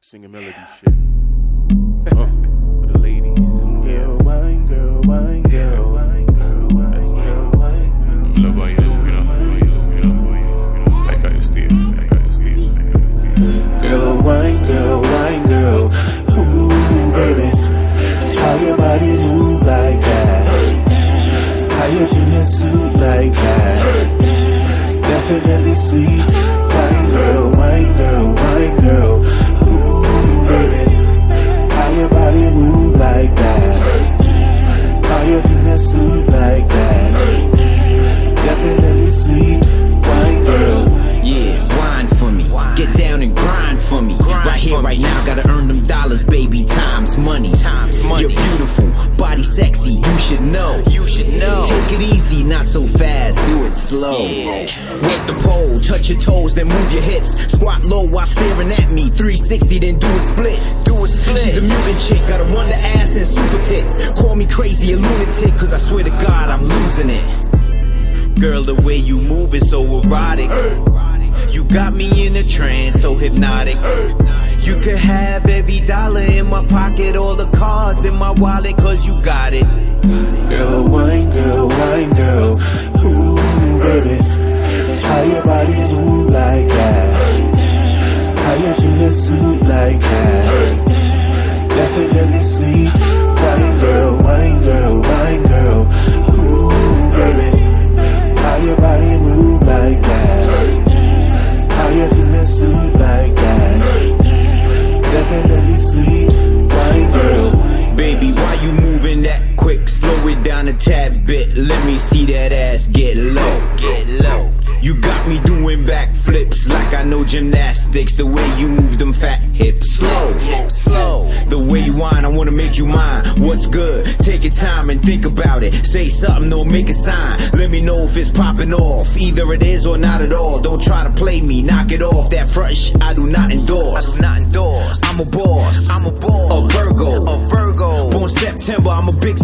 Singing melody shit. For the ladies. Girl, wine, girl, wine, girl. That's girl, wine. Love how you do, you know. Like how you steal. Girl, wine, girl. Ooh, baby. How your body move like that? How your jeans suit like that? Definitely sweet. Wine girl, wine girl, wine girl. Ooh, baby. How your body move like that? How your jeans suit like that? Definitely sweet. Wine girl. Yeah, wine for me. Get down and grind for me. Right here, right now, gotta earn them dollars, baby. Times money. You're beautiful, body sexy. You should know. Take it easy, not so fast. Do it slow. Work the pole, touch your toes, then move your hips. Squat low while staring at me. 360, then do a split. She's a mutant chick, got a wonder ass and super tits. Call me crazy, a lunatic, cause I swear to God I'm losing it. Girl, the way you move is so erotic. You got me in a trance, so hypnotic. You could have every dollar in my pocket, all the cards in my wallet, cause you got it. Girl, wine girl, wine girl. Ooh, baby. How your body move like that? How your jeans suit like that? Definitely sweet. Wine girl, wine girl, wine girl. Ooh, baby. How your body move like that? How your jeans suit like that? Definitely sweet. Wine girl. Baby, why you moving that quick? Slow it down a tad bit. Let me see that ass get low. You got me doing backflips like I know gymnastics. The way you move them fat hips, slow. The way you whine, I wanna make you mine. What's good? Take your time and think about it. Say something or make a sign. Let me know if it's popping off. Either it is or not at all. Don't try to play me, knock it off. That front shit I do not endorse. I'm a boss. A Virgo. Born September, I'm a big